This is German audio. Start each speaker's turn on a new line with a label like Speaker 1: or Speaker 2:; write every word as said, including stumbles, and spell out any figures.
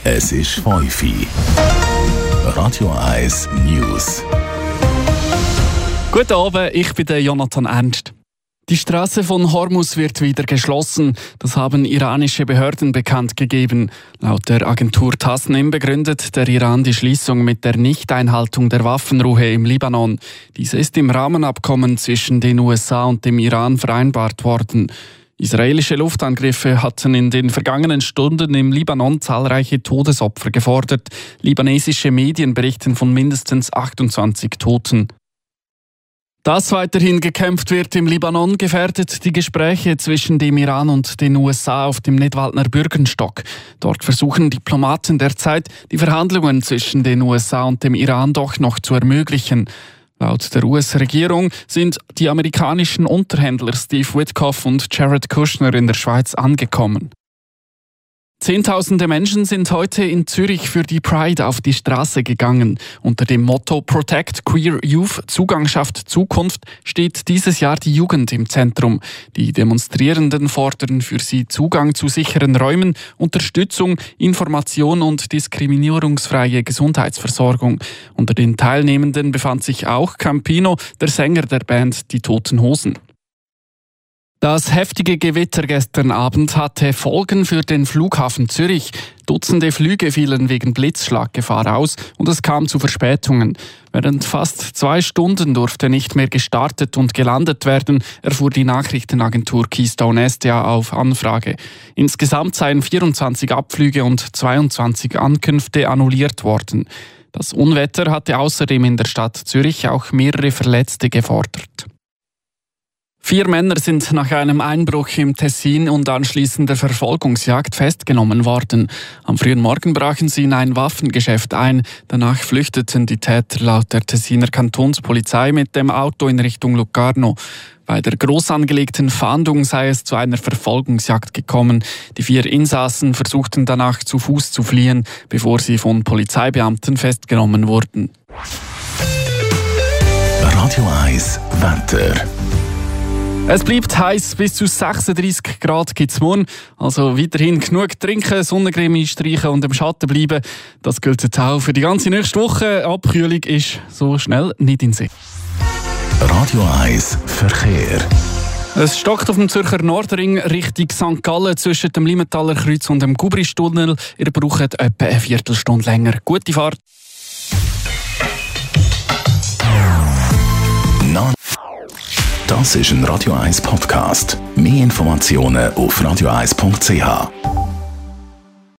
Speaker 1: Es ist fünf Uhr. Radio eins News.
Speaker 2: Guten Abend, ich bin der Jonathan Ernst. Die Straße von Hormuz wird wieder geschlossen. Das haben iranische Behörden bekannt gegeben. Laut der Agentur Tasnim begründet der Iran die Schließung mit der Nichteinhaltung der Waffenruhe im Libanon. Diese ist im Rahmenabkommen zwischen den U S A und dem Iran vereinbart worden. Israelische Luftangriffe hatten in den vergangenen Stunden im Libanon zahlreiche Todesopfer gefordert. Libanesische Medien berichten von mindestens achtundzwanzig Toten. Dass weiterhin gekämpft wird im Libanon, gefährdet die Gespräche zwischen dem Iran und den U S A auf dem Nidwaldner Bürgenstock. Dort versuchen Diplomaten derzeit, die Verhandlungen zwischen den U S A und dem Iran doch noch zu ermöglichen. Laut der U S-Regierung sind die amerikanischen Unterhändler Steve Witkoff und Jared Kushner in der Schweiz angekommen. Zehntausende Menschen sind heute in Zürich für die Pride auf die Straße gegangen. Unter dem Motto Protect Queer Youth, Zugang schafft Zukunft, steht dieses Jahr die Jugend im Zentrum. Die Demonstrierenden fordern für sie Zugang zu sicheren Räumen, Unterstützung, Information und diskriminierungsfreie Gesundheitsversorgung. Unter den Teilnehmenden befand sich auch Campino, der Sänger der Band Die Toten Hosen. Das heftige Gewitter gestern Abend hatte Folgen für den Flughafen Zürich. Dutzende Flüge fielen wegen Blitzschlaggefahr aus und es kam zu Verspätungen. Während fast zwei Stunden durfte nicht mehr gestartet und gelandet werden, erfuhr die Nachrichtenagentur Keystone S D A auf Anfrage. Insgesamt seien vierundzwanzig Abflüge und zweiundzwanzig Ankünfte annulliert worden. Das Unwetter hatte außerdem in der Stadt Zürich auch mehrere Verletzte gefordert. Vier Männer sind nach einem Einbruch im Tessin und anschließender Verfolgungsjagd festgenommen worden. Am frühen Morgen brachen sie in ein Waffengeschäft ein. Danach flüchteten die Täter laut der Tessiner Kantonspolizei mit dem Auto in Richtung Locarno. Bei der groß angelegten Fahndung sei es zu einer Verfolgungsjagd gekommen. Die vier Insassen versuchten danach zu Fuß zu fliehen, bevor sie von Polizeibeamten festgenommen wurden.
Speaker 1: Radio eins Wetter.
Speaker 2: Es bleibt heiß, bis zu sechsunddreissig Grad gibt es morgen. Also weiterhin genug trinken, Sonnencreme einstreichen und im Schatten bleiben. Das gilt auch für die ganze nächste Woche. Abkühlung ist so schnell nicht in Sicht.
Speaker 1: Radio eins Verkehr.
Speaker 2: Es stockt auf dem Zürcher Nordring Richtung Sankt Gallen zwischen dem Limentaler Kreuz und dem Gubristunnel. Ihr braucht etwa eine Viertelstunde länger. Gute Fahrt.
Speaker 1: Das ist ein Radio eins Podcast. Mehr Informationen auf radio eins punkt c h.